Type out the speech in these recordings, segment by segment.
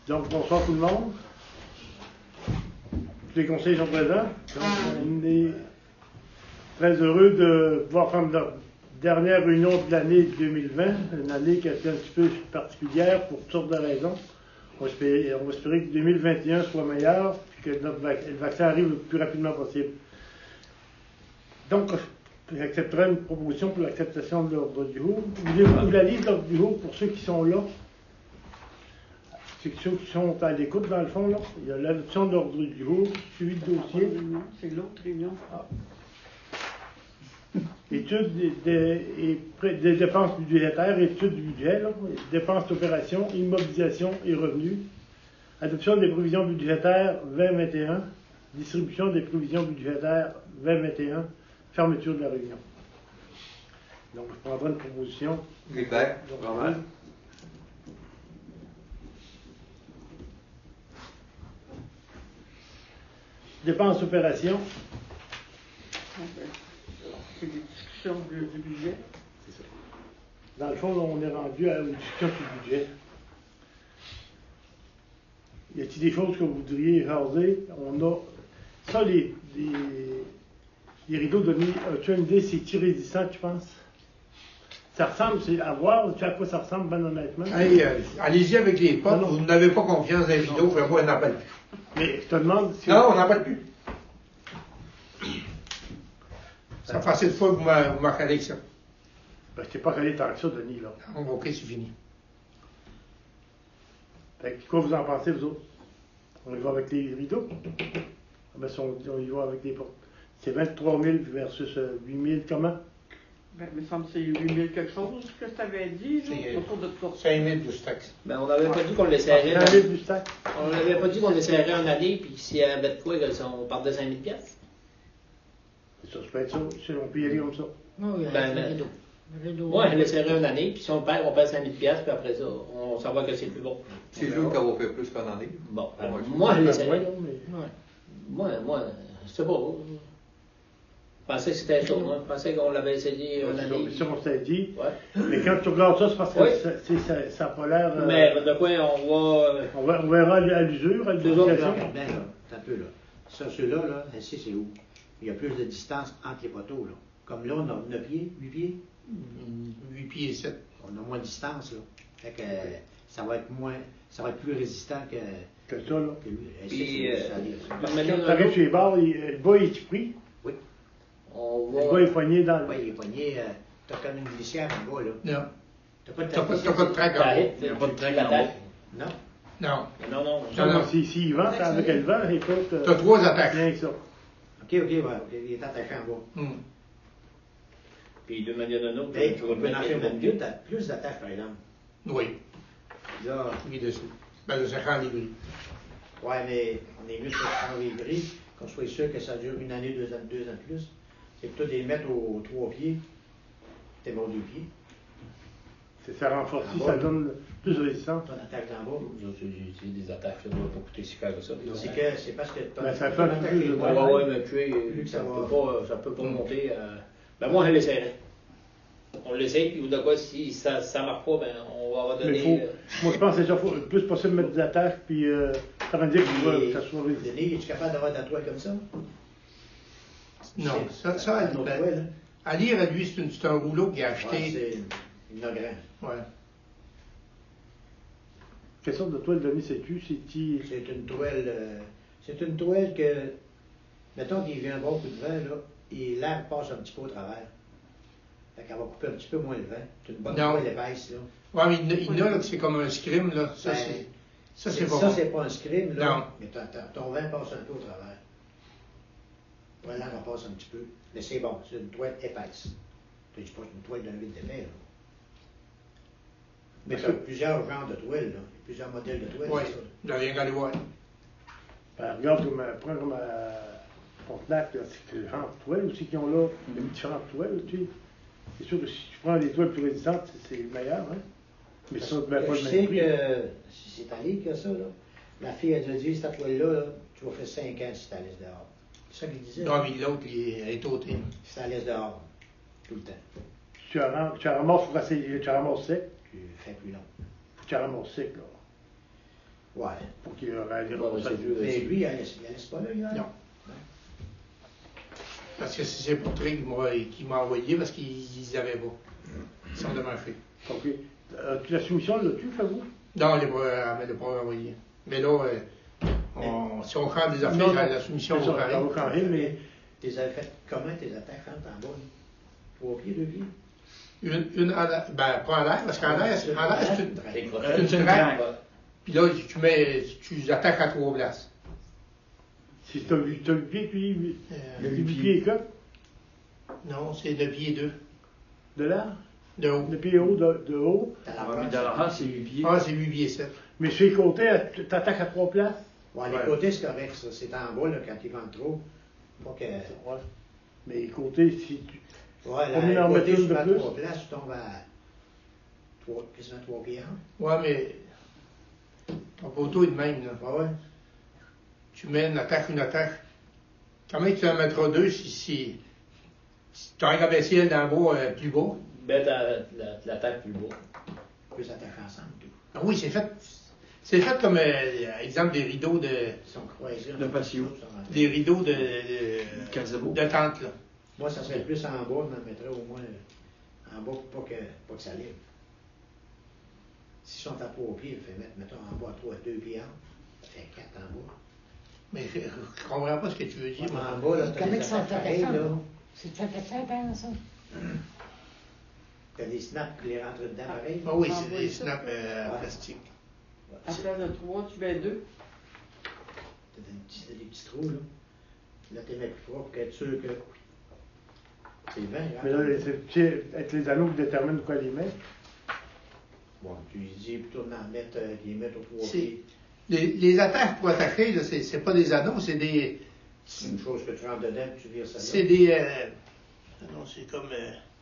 Donc, bonsoir tout le monde. Tous les conseillers sont présents. Donc, on est très heureux de pouvoir faire notre dernière réunion de l'année 2020, une année qui a été un petit peu particulière pour toutes sortes de raisons. On va espérer que 2021 soit meilleur et que le vaccin arrive le plus rapidement possible. Donc, j'accepterai une proposition pour l'acceptation de l'ordre du jour. Vous la lise l'ordre du jour pour ceux qui sont là. C'est ceux qui sont à l'écoute, dans le fond, là. Il y a l'adoption de l'ordre du jour, suivi de dossier. C'est l'autre réunion. Ah. Études des dépenses budgétaires, études du budget, là, dépenses d'opération, immobilisation et revenus. Adoption des provisions budgétaires 2021, distribution des provisions budgétaires 2021, fermeture de la réunion. Donc, je prendrai une proposition. Gilbert, normal. Dépenses d'opération. C'est des discussions du budget. C'est ça. Dans le fond, là, on est rendu à une discussion sur le budget. Y a-t-il des choses que vous voudriez jaser? On a ça, les rideaux de nuit. As-tu une idée, c'est-tu résistant, tu penses? Ça ressemble, c'est à voir, tu sais à quoi ça ressemble, ben honnêtement? Hey, allez-y avec les potes, vous n'avez pas confiance dans les rideaux, fais-moi un appel. Mais je te demande si... Non, on n'en parle plus. Ça fait assez de fois que vous m'avez avec ça. Ben, je t'ai pas calé tant que ça, Denis, là. Ok, c'est fini. Fait que, quoi vous en pensez, vous autres? On y va avec les rideaux? Ah ben, si on y va avec les portes. C'est 23 000 versus 8 000, comment? Ben, il me semble que c'est 8 000 quelque chose que tu avais dit, autour de quoi? 5 000 du taxe. Ben, on n'avait pas dit qu'on laisserait. 5 000 du stack. On n'avait pas dit qu'on laisserait en année, puis s'il y avait de quoi, on part de 5 000 piastres. Ça se peut être ça. Si on peut y aller comme ça. Oui, on laisserait une année, puis si on perd 5 000 piastres, puis après ça, on saura que c'est plus bon. C'est sûr qu'on va faire plus qu'en année. Bon, alors, Ouais, moi, je laisserais. Ouais, mais... Moi, c'est beau. Je pensais que c'était ça, moi. Je pensais qu'on l'avait essayé une année. C'est ça qu'on s'est dit. Ouais. Mais quand tu regardes ça, c'est parce que Oui. ça n'a pas l'air... Mais de quoi on verra à l'usure, à Deux autres, l'utilisation. Regardez, là, c'est un peu, là. Ça, ceux-là, là, ici, c'est où? Il y a plus de distance entre les poteaux, là. Comme là, on a 9 pieds, 8 pieds. 8 pieds et 7. On a moins de distance, là. Fait que ça va être plus résistant que Que ça, là. lui. Puis, Quand tu arrives sur les barres, le bas, il est pris. Oui. on Le bas va. est poigné dans le... Oui, il est poigné. T'as comme une glissière en bas, là. Non. T'as pas de T'as pas de traque en bas. Il n'y a pas de traque en haut. Non. Non. Non, non. Non, non. S'il vent, avec le vent, écoute... T'as 3 attaques. Rien que ça. OK, ouais. Il est attaché en bas. Puis de manière ou d'une autre, Mais tu on vas peut le en mettre faire même mieux. plus d'attaches, par exemple. Oui. Là, Oui, dessus. Ben, c'est quand les gris. ouais, mais on est mieux sur les gris, qu'on soit sûr que ça dure une année, 2 ans de plus. C'est plutôt de les mettre aux 3 pieds. T'es bon 2 pieds. Ça renforce, Ah, ça bon. donne plus de résistance. Ton attaque d'en bas. J'ai des attaques, ça ne doit pas coûter si cher que ça. C'est parce que Ben, ça fait un peu plus de Ouais, Ouais. ouais, mais puis, Plus que ça ça va. peut pas monter. Ben, moi, je l'essayerais. On l'essaye, puis de quoi, si ça ne marche pas, ben, on va Mais redonner. moi, je pense que c'est ça. Il faut le plus possible mettre des attaches, puis ça veut dire que ça soit résistant. Denis, es-tu capable d'avoir de la toile comme ça? Non. C'est Ça, une autre toile, hein? à lire, à lui, c'est un rouleau qu'il a Ouais, acheté. c'est une grand. Ouais. Quelle sorte de toile, Denis, sais-tu? C'est une toile que, mettons qu'il vient un bon coup de vent, là, et l'air passe un petit peu au travers. Fait qu'elle va couper un petit peu moins le vent. C'est une bonne Non. toile épaisse, là. Ouais, mais il y en a là, que c'est comme un scrim, là. Ça, Ben, c'est pas ça, bon. c'est pas un scrim, là. Non. Mais ton vent passe un peu au travers. Ouais, l'air en passe un petit peu. Mais c'est bon, c'est une toile épaisse. Je dis pas une toile d'un 8 d'épais, là. Mais Parce tu as que- plusieurs genres de toiles, là. Il y a plusieurs modèles de toiles, Oui, c'est ça. il n'y a rien qu'à aller voir. Ben, regarde, prends comme Frontenac, là, c'est différentes toiles aussi qui ont là, il y a différentes toiles, tu sais. C'est sûr que si tu prends des toiles plus résistantes, c'est meilleur, hein. Mais ça, ben, pas Je le sais même prix. que, si c'est ta ligue que ça, là, ma fille a déjà dit, cette toile-là, là, tu vas faire 5 ans si tu la laisses dehors. C'est ça qu'il disait. Non, mais l'autre, il est ôté. Si tu la laisses dehors, tout le temps, Tu ramasses sec, tu fais plus long. tu ramasses sec, là. Ouais. pour qu'il réalise Ouais, ça. c'est vieux. Mais lui, il laisse pas là, hier? Non. Parce que c'est ses portraits qu'il m'a envoyé parce qu'ils n'avaient pas. Ils sont de ma fille. OK. La soumission, l'as-tu fait vous? Non, elle ne l'a pas envoyé. Mais là, si on prend des affaires, Non, la soumission c'est ça, va ça va carré, mais T'es fait comment tes attaques rentrent en bas? 3 pieds, 2 pieds? une en l'air, ben pas en l'air, parce qu'en l'air, c'est T'es une croché. traque. Puis là, tu attaques à 3 places. si tu as 8 pieds, puis Le 8 pieds et quoi? Non, c'est de pied 2. De là? De haut. De pied haut, de haut. T'as la Ah, mais planche. dans la race, c'est 8 pieds. Ah, c'est 8 pieds 7. Mais sur les côtés, t'attaques à 3 places? Ouais, les Ouais. côtés, c'est correct, ça. C'est en bas, là, quand ils vendent trop. Pas que. Ouais. Mais les côtés, si tu. Ouais, Combien là, en les côtés, mettre une tu de vas à plus? 3 places, tu tombes à quasiment 3 pieds. Ouais, mais ton poteau est de même, là. Ouais, ouais. Tu mets une attaque. Comment tu en mettras 2 si tu arrives à baisser elle d'en bas plus bas? Mets l'attaque plus bas. Ils s'attaquent ensemble, tout. Ah oui, c'est fait. C'est fait comme, exemple, des rideaux Ils sont croisés. Le patio. des rideaux de Casebo. de tente, là. Moi, ça serait plus en bas, je m'en mettrais au moins en bas pour pas que ça lève. S'ils sont à 3 pieds, il fait mettre, mettons, en bas à 2 pieds en. Ça fait 4 en bas. Mais je comprends pas ce que tu veux dire. moi. En bas, là, t'as Comment des ils sont attaques pareilles, attaquants? là. C'est attaquant, hein, ça? T'as des snaps qui les rentrent dedans pareil. Ah oui, Ah, c'est oui, des ça. snaps Ouais. plastiques. À place de 3, tu mets 2. T'as des petits trous, là. Là, t'es mettre plus fort pour être sûr que. C'est le vent, hein. Mais là, c'est avec les anneaux qui déterminent quoi les mettre. Bon, tu lui dis plutôt d'en mettre, les mettre aux 3 C'est- pieds. Les attaques pour attaquer, là, c'est pas des anneaux, c'est des. C'est une chose que tu rentres dedans et tu vires ça là. C'est des. Non, c'est comme.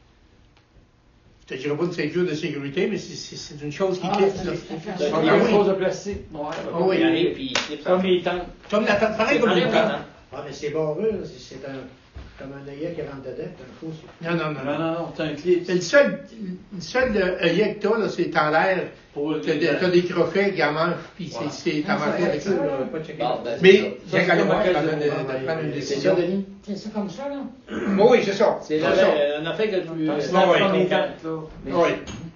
Je te dirais pas une ceinture de sécurité, mais c'est une chose qui clip, là. C'est Ah, Quelque oui. chose de plastique. Ouais. Ah oui. Il arrive puis il slip Comme les tentes. Comme la tente, pareil C'est comme pareil une comme tente. la Ah, mais c'est barreux, là. C'est comme un œillet qui rentre dedans, c'est une chose. Non, non, non. Non, non. non, c'est un clip. C'est le seul œillet que t'as, là, c'est en l'air. Pour T'as des croquets qui en mangent, puis Ouais. c'est à manger avec ça. Pas checker. Bon, ben, Mais, c'est ça. j'ai qu'à le c'est voir comme avant un de prendre une C'est décision. ça, Denis? C'est ça comme ça, là? Oui, c'est ça. C'est ça. un affaire que tu. C'est Non, ouais. comme les tentes, là. Mais Oui.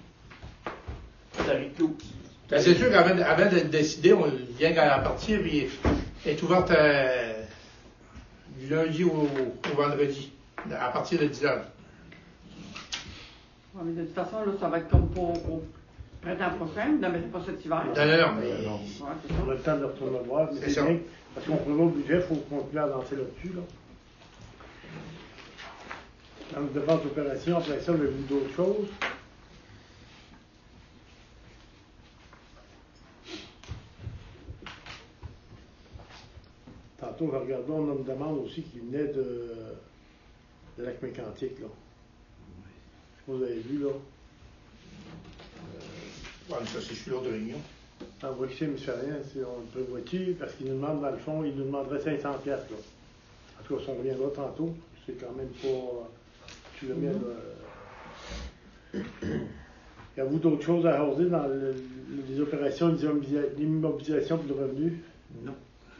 ça arrive tout. Ben, c'est sûr qu'avant de décider, on vient à partir, puis elle est ouverte du lundi au vendredi, à partir de 10h. Ouais, mais de toute façon, là, ça va être comme pour au printemps prochain. Non, mais c'est pas cet hiver. Non, non, non, mais Non. Ouais, c'est On ça. a le temps de retourner voir, mais C'est c'est ça. bien. Parce qu'on prévoit au budget, il faut continuer à avancer là-dessus. Là. Dans le devant d'opération, après ça, on a vu d'autres choses. Tantôt, je regardais, on a une demande aussi qui venait de Lac Mécantique. Là. Je sais pas si vous avez vu, là. ouais, mais ça, c'est sur l'ordre de réunion. En voici, M. Rien, si on le prévoit-tu, parce qu'il nous demande, dans le fond, il nous demanderait 500 piastres, là. En tout cas, si on reviendra tantôt, c'est quand même pas... Tu le mets, Y a-vous d'autres choses à arroser dans les opérations d'immobilisation pour le revenu? Non.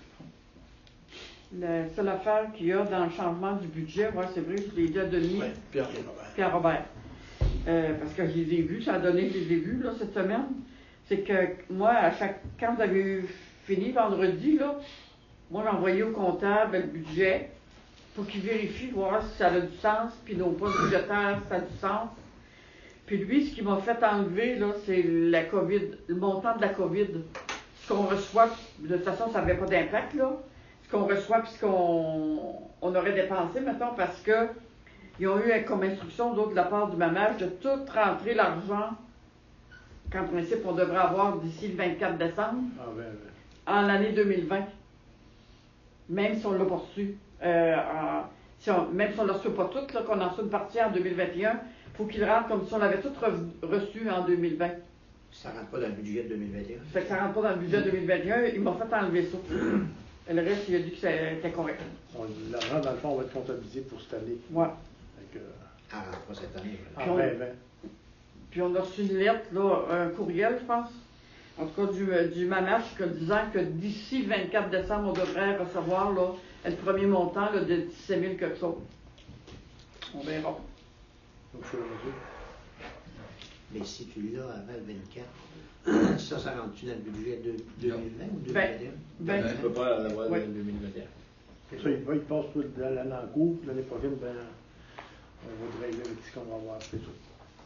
La seule affaire qu'il y a dans le changement du budget, ouais, c'est vrai, je l'ai dit à Denis, Ouais. puis à Robert. Parce que je les ai vus, ça a donné que je les ai vus, là, cette semaine. C'est que moi, quand vous avez fini vendredi, là, moi, j'ai envoyé au comptable le budget pour qu'il vérifie, voir si ça a du sens, puis nos postes budgétaires, ça a du sens. Puis lui, ce qui m'a fait enlever, là, c'est la COVID, le montant de la COVID. Ce qu'on reçoit, de toute façon, ça n'avait pas d'impact, là. Ce qu'on reçoit, puis ce qu'on aurait dépensé, mettons, parce que ils ont eu comme instruction, d'autres, de la part du mamage, de tout rentrer l'argent qu'en principe, on devrait avoir d'ici le 24 décembre, Ah ben, en l'année 2020. Même si on l'a pas reçu. Même si on ne le reçoit pas tout, là, qu'on en reçoit une partie en 2021, il faut qu'il rentre comme si on l'avait tout reçu en 2020. Ça rentre pas dans le budget de 2021. Ça fait que ça rentre pas dans le budget 2021, il m'a fait enlever ça. Et le reste, il a dit que c'était correct. l'argent, dans le fond, on va être comptabilisé pour cette année. Ouais. Fait que, Ah, rentre pas cette année. en Puis on- 2020. Puis on a reçu une lettre, là, un courriel, je pense, En tout cas, du MAMAS, disant que d'ici le 24 décembre, on devrait recevoir là, le premier montant là, de 17 000 quelque chose. On verra. Donc, je vais le Mais si tu l'as avant le 24, ça rentre-tu dans le budget de 2020 ou 2021? Ben, Tu ne peux pas l'avoir Ouais. en 2021. Ça, il passe tout l'année en cours, puis l'année prochaine, ben, on va régler avec ce qu'on va avoir après ça.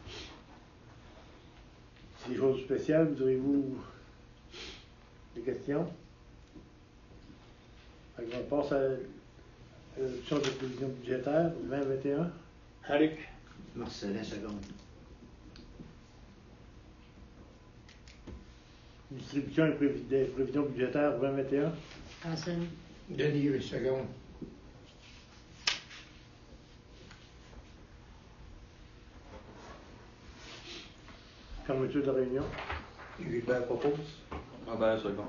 C'est des choses spéciales, vous aurez-vous des questions? Fait qu'on passe à l'option de prévision budgétaire 2021. Luc. Marcelin, seconde. Distribution et des prévisions budgétaires 2021. Anselme. Denis, une seconde. Fermeture de réunion. Gilbert propose. Robert, second.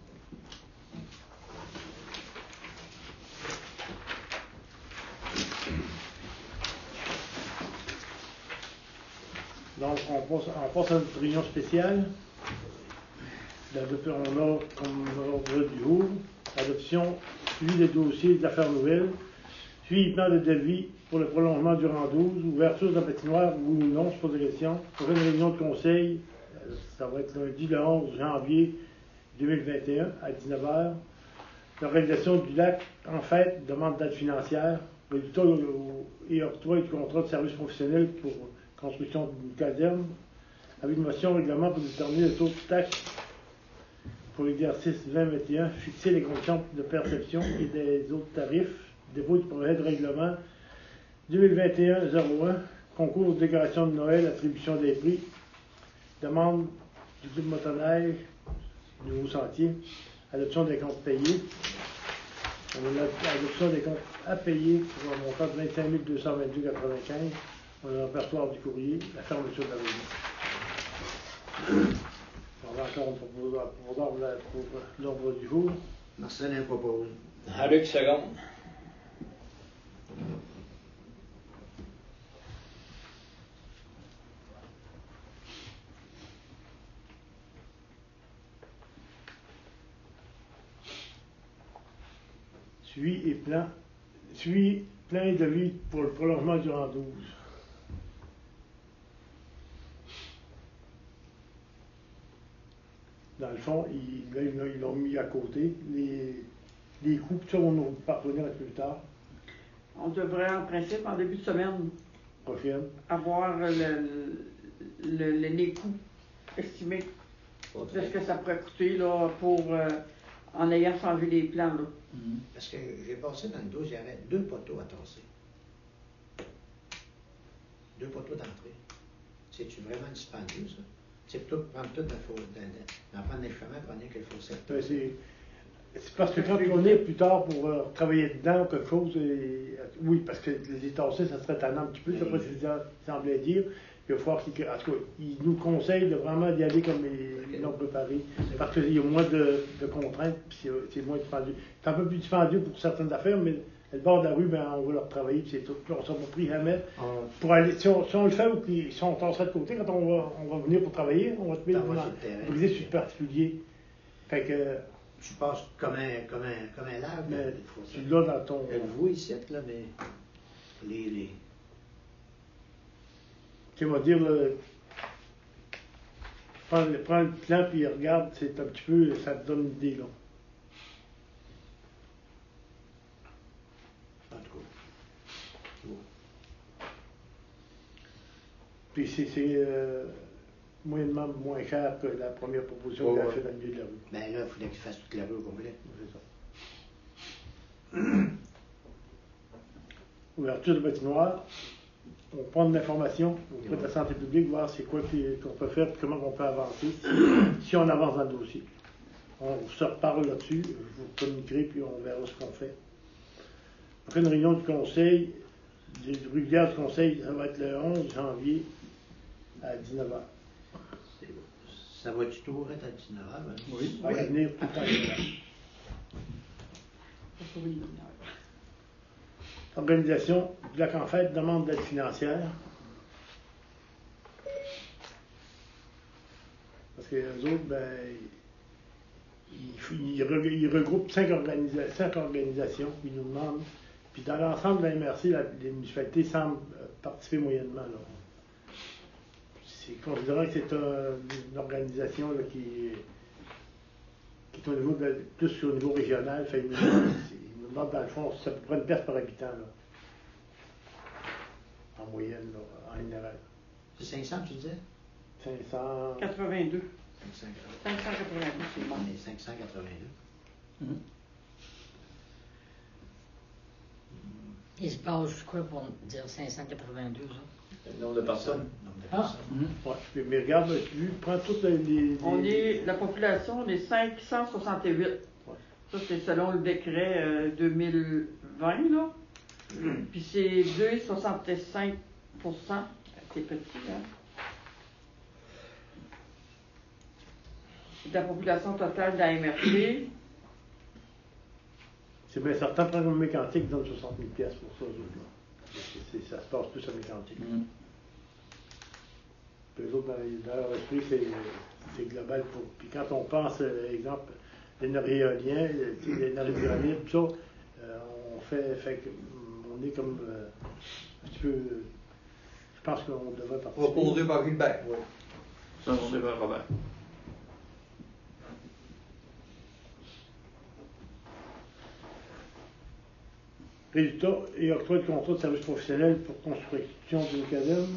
Donc, on passe à notre réunion spéciale. On a comme ordre du jour l'adoption, suivi des dossiers de l'affaire nouvelle, suivi plan de devis pour le prolongement du rang 12, ouverture de la patinoire ou non, je pose la question. Prochaine réunion de conseil, ça va être lundi le 11 janvier 2021 à 19h. L'organisation du lac, en fait, demande d'aide financière, résultat et octroi du contrat de service professionnel pour construction d'une caserne, avec une motion règlement pour déterminer le taux de taxe pour l'exercice 2021, fixer les conditions de perception et des autres tarifs, dépôt du projet de règlement 2021-01, concours de décoration de Noël, attribution des prix, demande du club motoneige, nouveau sentier, adoption des comptes payés. On a l'adoption des comptes à payer pour un montant de 25 222,95. On a le répertoire du courrier, la fermeture de la réunion. On a encore un proposeur pour l'ordre du jour. Marcelin propose. Luc, seconde. Suivi plein de vie pour le prolongement du rang 12. Dans le fond, ils l'ont mis à côté. Les coûts, ça, on nous parvenir plus tard, On devrait, en principe, en début de semaine, prochaine. avoir les coûts estimés de ce que ça pourrait coûter là, pour, en ayant changé les plans. Là. Parce que j'ai passé dans le 12, il y avait 2 poteaux à tasser. 2 poteaux d'entrée. C'est-tu vraiment dispendieux, ça? C'est plutôt de prendre tout d'en prendre les chemins, prendre que le fossé. Ben, c'est parce que quand on est plus tard pour travailler dedans ou quelque chose, oui, parce que les tasser, ça serait tannant un petit peu, d'après ce qu'il semblait dire. Il va falloir en tout cas, ils nous conseillent de vraiment d'y aller comme ils l'ont préparé, parce qu'il y a moins de contraintes, puis c'est moins dispendieux. C'est un peu plus dispendieux pour certaines affaires, mais le bord de la rue, ben, on va leur travailler, puis c'est tout. Puis on s'en va pris jamais. Pour aller, si on le fait ou si on tasserait de côté, quand on va venir pour travailler, on va te mettre briser sur le particulier. Fait que. Tu passes comme un lave. Mais tu l'as dans ton. Vous ici, là, mais les. Tu vas dire, prends le plan puis regarde, c'est un petit peu, ça te donne une idée, là. En tout cas. Bon. Puis c'est moyennement moins cher que la première proposition qu'il a fait dans le milieu de la rue. Ben là, il faudrait qu'il fasse toute la rue au complet. C'est ça. Ouverture de patinoire. On prend de l'information auprès de la santé publique, voir c'est quoi qu'on peut faire et comment on peut avancer si on avance dans le dossier. On se reparle là-dessus, je vous communiquerai puis on verra ce qu'on fait. Après une réunion du conseil, du régulière du conseil, ça va être le 11 janvier à 19h. Ça va-tu toujours être à 19h? Oui. On va venir tout le temps. Organisation du lac en fête demande d'aide financière. parce que les autres, ben, ils regroupent 5 organisations, ils nous demandent. Puis dans l'ensemble de la MRC, les municipalités semblent participer moyennement. Là. C'est considérant que c'est une organisation là, qui est au niveau plus au niveau régional. Fait, ils nous demandent, dans le fond, c'est à peu près une pièce par habitant, là, en moyenne, là, en général. C'est 500, tu disais? 500. 82. 582. 582, c'est bon. On est 582. Il se passe quoi pour dire 582, ça? Le nombre de personnes. Nombre de Ah. personnes. Ouais, mais regarde, tu prends toutes La population, on est 568. Ouais. Ça, c'est selon le décret 2020, là. Puis c'est 2,65 %. C'est petit, hein? De la population totale de la MRC. C'est bien certain, prendre une mécantique donne 60 000 pièces pour ça, eux autres, là. Ça se passe plus à mécantique. Puis eux autres, dans leur esprit, c'est global. Puis quand on pense, exemple, l'énergie éolienne, l'énergie pyramide, tout ça, on fait on est comme un petit peu. Je pense qu'on devrait participer. Proposé par Gilbert. Oui. Ça, on sait pas, Robert. Résultat et octroi de contrat de service professionnel pour construction d'une caserne.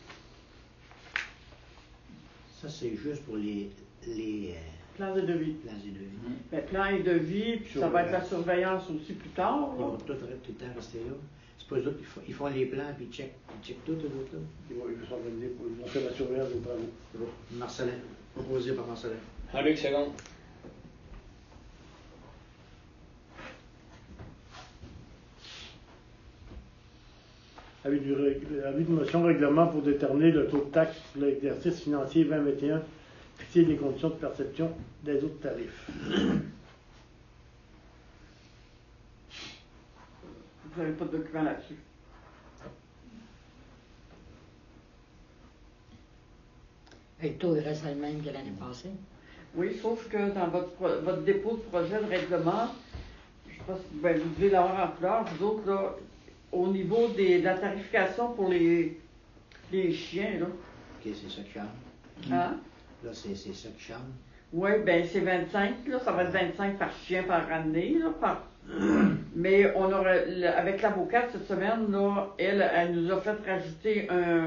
Ça, c'est juste pour les Plan de devis. plans et devis. Mais plan et devis, puis ça va être la surveillance aussi plus tard. Ils là. vont tout le temps rester là. C'est pas eux autres, ils font les plans, puis ils checkent tout, eux autres, là. Ils vont s'organiser ils vont faire la surveillance des travaux. C'est bon. Marcelin, proposé par Marcelin. Jean-Luc, seconde. Avis de motion règlement pour déterminer le taux de taxe pour l'exercice financier 2021, fixer les conditions de perception des autres tarifs. Vous n'avez pas de document là-dessus. Le taux il reste le même que l'année passée. Oui, sauf que dans votre dépôt de projet de règlement, je ne sais pas si vous devez l'avoir en couleur, vous autres, là, au niveau de la tarification pour les chiens, là. OK, c'est ça qui change. Hein? Là, c'est ça qui change. Oui, ben c'est 25, là, ça va être 25 par chien par année, là, Mais on aurait, avec l'avocate cette semaine, là, elle nous a fait rajouter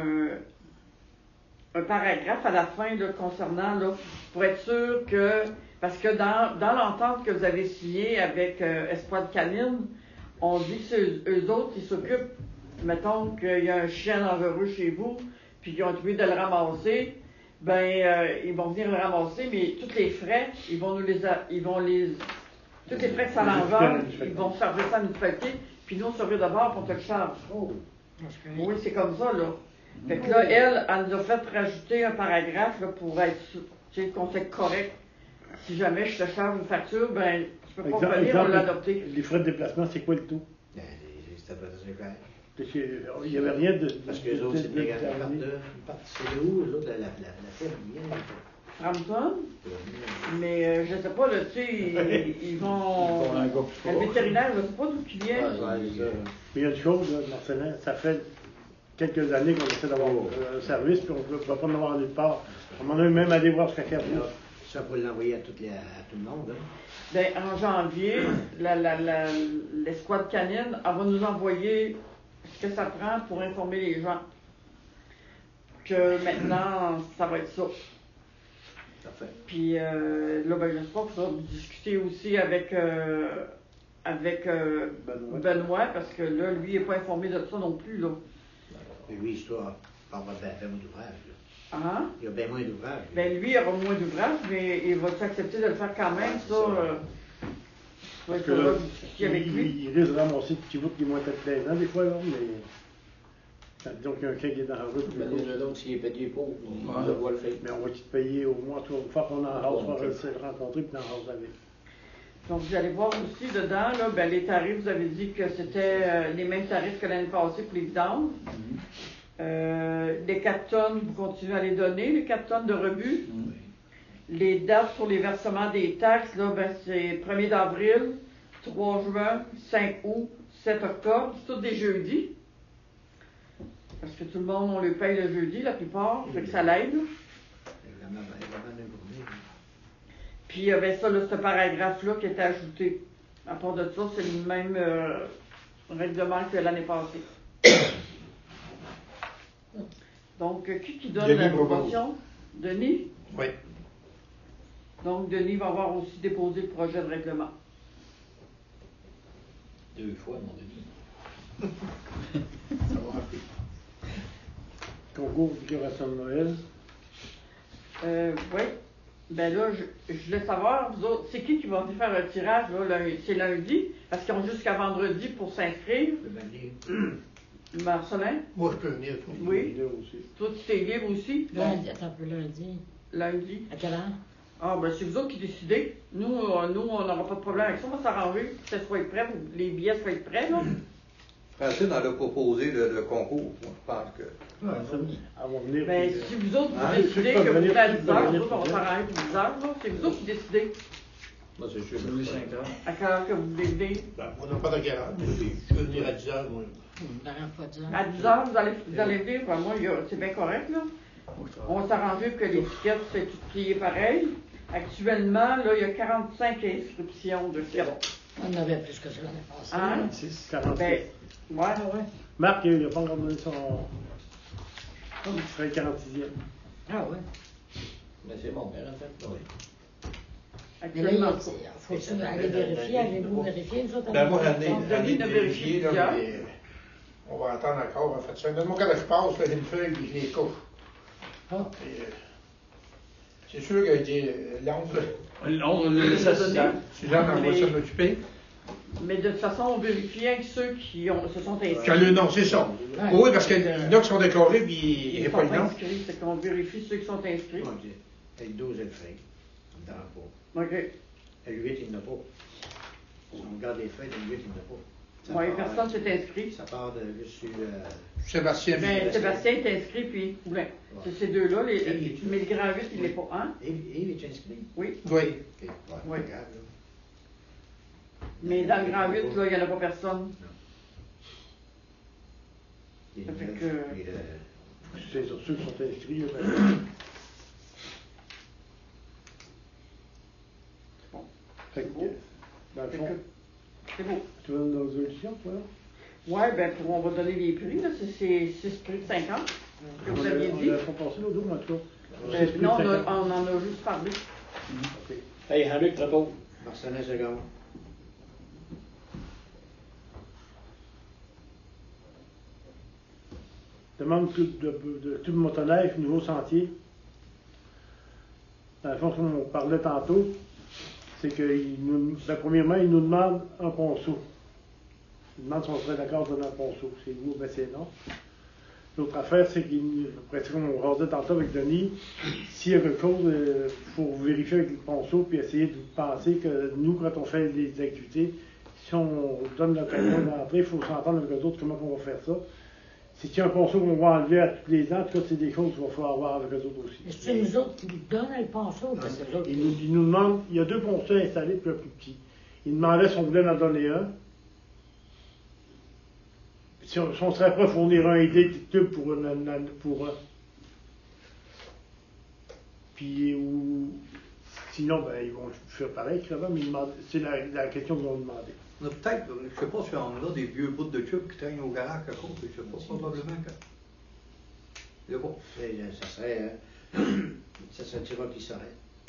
un paragraphe à la fin là, concernant, là, pour être sûr que, parce que dans l'entente que vous avez signée avec Espoir de Canine, on dit que c'est eux autres qui s'occupent, mettons qu'il y a un chien dangereux chez vous, puis qu'ils ont oublié de le ramasser, ils vont venir le ramasser, mais tous les frais, tous les frais que ça l'envole, ils vont servir ça à une municipalité, puis nous on servir d'abord pour te le charge. Oh! Oui, c'est comme ça, là. Fait que là, elle nous a fait rajouter un paragraphe là, pour être sûr, tu sais, qu'on soit correct. Si jamais je te charge une facture, tu peux pas venir, on l'a adopté. Les frais de déplacement, c'est quoi le taux? C'était pas très clair. Parce qu'il n'y avait rien de. Parce que les autres, c'est légal. C'est de où, eux autres, la firme? Frampton, mais je sais pas, là, tu sais, ils vont. Le vétérinaire, je sais pas d'où il vient. Mais il y a une chose, là, Marcelin, ça fait quelques années qu'on essaie d'avoir un service, puis on ne va pas en avoir nulle part. On en a même allé voir jusqu'à Carrefour. Ça, pour l'envoyer à tout le monde, hein? Ben, en janvier, l'escouade canine, elle va nous envoyer ce que ça prend pour informer les gens. Que maintenant, ça va être ça. Parfait. Puis là, j'espère que ça va discuter aussi avec Benoît, parce que là, lui, il n'est pas informé de ça non plus, là. Mais lui, histoire, il va avoir bien moins d'ouvrage, là. Hein? Il y a bien moins d'ouvrage. Ben, lui, il aura moins d'ouvrage, mais il va accepter de le faire quand même, ça. Parce Il que faudra là, discuter avec lui. il risque de ramasser des petits bouts qui vont être plaisants des fois, là, mais. Disons qu'il y a un chien qui est dans la route. Ben, il y en a d'autres, s'il est payé pour, on va le faire. Mais on va te payer au moins 3 fois qu'on en rase, on va essayer de rencontrer puis d'en rase avec. Donc, vous allez voir aussi dedans, là, les tarifs, vous avez dit que c'était les mêmes tarifs que l'année passée pour les vidanges. Les 4 tonnes, vous continuez à les donner, les 4 tonnes de rebut. Les dates pour les versements des taxes, là, ben, c'est 1er d'avril, 3 juin, 5 août, 7 octobre, c'est tous des jeudis. Parce que tout le monde, on le paye le jeudi, la plupart, fait que ça l'aide. Puis il y avait ça, là, ce paragraphe-là qui était ajouté. À part de ça, c'est le même règlement que l'année passée. Donc, qui donne Denis la Bourbeau. promotion? Denis? Oui. Donc, Denis va avoir aussi déposé le projet de règlement. 2 fois, mon Denis. Ça va. Concours décoration de Noël. Oui. Ben là, je voulais savoir, vous autres, c'est qui va venir faire un tirage, là, c'est lundi, parce qu'ils ont jusqu'à vendredi pour s'inscrire. Marcelin? Moi, je peux venir. Oui. Là aussi. Toi, tu t'es libre aussi? Lundi, attends un peu, lundi. Lundi. À quelle heure? Ah, ben c'est vous autres qui décidez. Nous, on n'aura pas de problème avec ça. On va s'arranger que ça soit prêt, les billets soient prêts, là. Francine en a proposé le concours. Moi, je pense que. Ouais, ça, elle va venir. Ben, puis, si vous autres, vous Hein, décidez ceux qui que peuvent vous venir, êtes à ceux qui 10 peuvent heures, venir, nous, on va pour s'arranger pour 10 heures, là. C'est vous autres qui décidez Moi, c'est sûr. Louis 5 heures. à quelle heure que vous voulez venir. Ben, on n'a pas de garage. Je peux venir à 10 heures, moi. N'arrête pas de dire. À 10 heures, vous allez venir. Ben, moi, c'est bien correct, là. On va s'arranger pour que l'étiquette soit tout plié pareil. Actuellement, là, il y a 45 inscriptions de fête. On en avait plus que ça l'année passée. Hein? 46, 46. Ben, ouais. Marc, il n'a pas encore donné son. Il serait 46e. Ah ouais. Mais c'est bon, bien, en fait. Oui. Mais là, Actuellement. faut-tu aller vérifier? Allez-vous vérifier, nous autres? Ben, moi, allez-vous l'année faire ça? Denis de vérifiée, là, vérifier mais on va attendre encore. En fait, ça. Donne-moi quand je passe, là, j'ai une feuille, puis je les couche. Ah. Et, c'est sûr que j'ai l'oncle. On le laisse à Suzanne. Suzanne envoie ça m'occuper. Mais de toute façon, on vérifie avec ceux qui se sont inscrits. Quand le nom, c'est ça. Ouais. Oui, parce qu'il y en a qui sont déclarés, puis il n'y a Ils pas sont le nom. inscrits, c'est qu'on vérifie ceux qui sont inscrits. Et le 12 est le frais. On ne dort pas. OK. Et le 8, il n'a pas. Si on regarde les frais, le 8, il n'a pas. Ça Oui, part, personne s'est inscrit. Ça part de dessus. Sébastien. Mais Sébastien est inscrit, puis Poulain. C'est ces deux-là. Mais le grand 8, il n'est pas. Hein? Yves est inscrit? Oui. Oui. Ok, ouais, Oui. pas grave, là. Mais dans le grand 8, là, il n'y en a pas personne. Il est Ça fait neuf, que- puis C'est sur ceux qui sont inscrits. Là, ben, Bon. fait que, dans le Fait fond, que, c'est beau. tu veux nos auditions, toi? Ouais, ben, on va donner les prix, là. C'est 6 prix de 50 que vous aviez On dit. l'a pas passé l'autre jour, en tout cas. Non, on en a juste parlé. OK. Hey, Henrik Trapeau. Marcelin Seconde. Demande de tube motoneige, nouveau sentier. Dans le fond, comme on parlait tantôt, c'est que premièrement, il nous demande un ponceau. Il demande si on serait d'accord de donner un ponceau. C'est vous, ben c'est non. L'autre affaire, c'est après ça, on rasait tantôt avec Denis, s'il y a quelque chose, il faut vérifier avec le ponceau puis essayer de penser que nous, quand on fait des activités, si on donne notre aide d'entrée, il faut s'entendre avec les autres comment on va faire ça. Si c'est un ponceau qu'on va enlever à tous les ans, en tout cas, c'est des choses qu'il va falloir voir avec les autres aussi. Est-ce que c'est nous autres qui nous donnent le ponceau? Parce que les autres, Il nous demande, il y a 2 ponceaux installés puis un plus petit. Il demandait si on voulait en donner un. Si on serait prêt à fournir un idée de tube pour un. Puis, sinon, ben, ils vont faire pareil, clairement, mais c'est la question qu'ils vont demander. On a peut-être, je ne sais pas si on a des vieux bouts de tubes qui traînent au garage à cause, je ne sais pas, probablement que. Il y a pas. Ça serait Tira qui serait.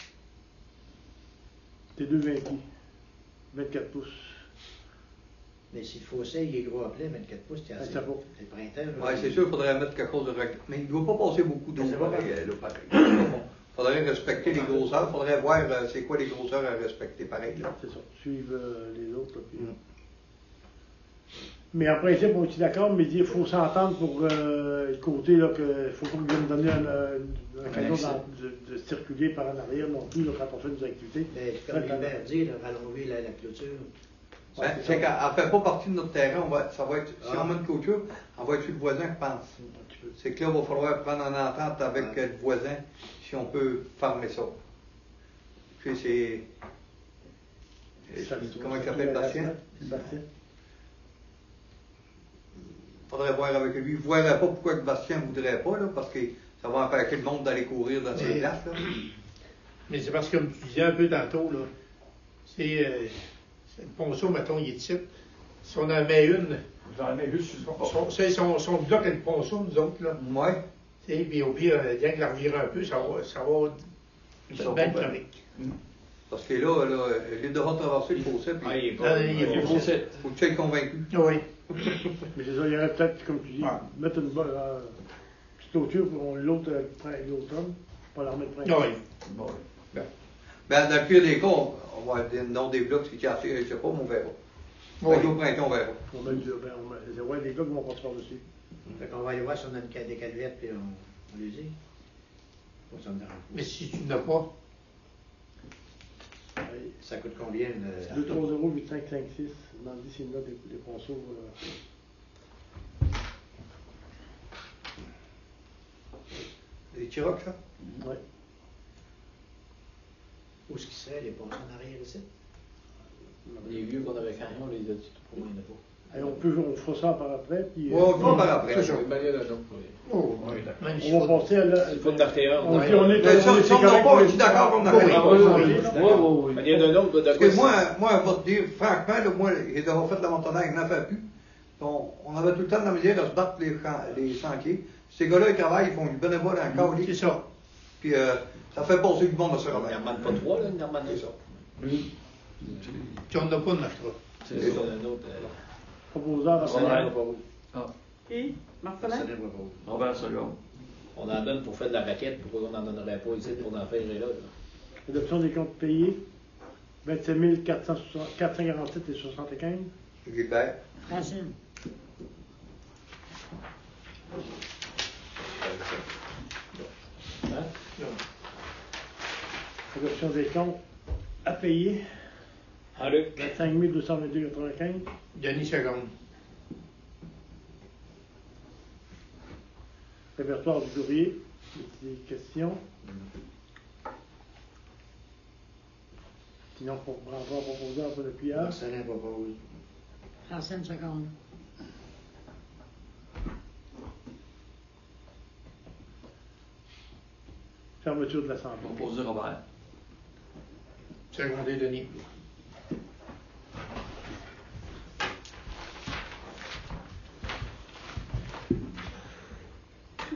C'est 2 20 pieds, 24 pouces. Mais si le fossé il est gros à plein, 24 pouces, c'est assez. Ça va. C'est le printemps. là. Oui, c'est sûr, il faudrait mettre quelque chose de règle. Mais il ne doit pas passer beaucoup d'eau, C'est pas pareil, là, pareil. Il faudrait respecter les grosseurs, il faudrait voir c'est quoi les grosseurs à respecter, pareil, là. C'est ça, suivre les autres. Là, puis, Mais en principe, on est d'accord, mais il faut s'entendre pour le côté là, qu'il ne faut pas qu'ils viennent donner un cadeau de circuler par en arrière non plus là, quand on fait des activités. Mais comme l'hiver dit, là, rallonger la clôture. Ouais, Ben, c'est c'est ça. qu'elle ne fait pas partie de notre terrain, ça va être, si on met une clôture, on va être sur le voisin qui pense. Un petit peu. C'est que là, il va falloir prendre en entente avec le voisin si on peut fermer ça. c'est. Comment il s'appelle, Bastien? Bastien. Faudrait voir avec lui. Je ne verrais pas pourquoi que Bastien ne voudrait pas, là, parce que ça va empêcher le monde d'aller courir dans ces places. Là. Mais c'est parce que, comme tu disais un peu tantôt, là, c'est le ponceau, mettons, il est ici. Si on en met une, J'en ai vu sur son bloc avec le ponceau, nous autres, là. Ouais. Puis au pire, bien que la revire un peu, ça va être bien correct. Parce que là, il devra traverser le fossé. Puis, Ah, il est pas. il est pas- fossé. faut que tu sois convaincu. Oui. Mais c'est ça, il y aurait peut-être, comme tu dis, Ouais. mettre une bonne petite clôture pour l'autre l'automne, pas la remettre printemps. Oui. Bon, Ben, dans le pire des cas, on va dire le nom des blocs, c'est cassé, je sais pas, mais on verra. Oui. Au printemps, on verra. On met des gars qui vont passer par-dessus. Fait qu'on va aller voir si on a des calvettes, puis on les dit. Pour ça me dérange. Mais si tu n'as pas, Ça coûte combien? 230 8556 dans le d'ici là des ponceaux. Les Tirocs, ça? Ouais. Où est-ce qu'ils seraient, les ponceaux en arrière ici? Les vieux qu'on avait quand on les a dit tout pour moi, il n'y en a pas. Et on fera ça par après. Puis, Ouais, on le fera par après. c'est ça. Oui, ben, il y en a d'autres, oui. Oh, Oui, d'accord. même on va passer à la. C'est le foot d'artère. On Ouais. dit, on est Mais ça, on est si on n'a correct pas, pour je les- suis d'accord qu'on Oui, arrête. oui. Ben, il y en a un autre, Parce d'accord. que moi, je vais te dire, franchement, là, moi, ils ont fait de la montagne, ils n'en fait plus. On avait tout le temps de la misère à se battre les sentiers. Ces gars-là, ils travaillent, ils font du bénévole encore. c'est ça. Puis ça fait passer du monde à ce Il n'en travail. demande pas trois, là, il n'en demande C'est ça. Puis on n'a pas de notre. C'est ça, il y en a un autre. Proposeur à Robert. Qui? Marcelin? Robert Second. On en donne pour faire de la raquette, pourquoi on n'en donnerait pas ici pour en faire là? L'adoption des comptes payés 27 447 et 75. Gilbert. Francine. Hein? Adoption des comptes à payer En Luc? 25 222,95. Denis Seconde. Répertoire du courrier. Des questions. Sinon, pour renvoi proposeur pour le pillage. Marcelin propose. Francine seconde. Fermeture de l'Assemblée. Proposé Robert. Secondé Denis.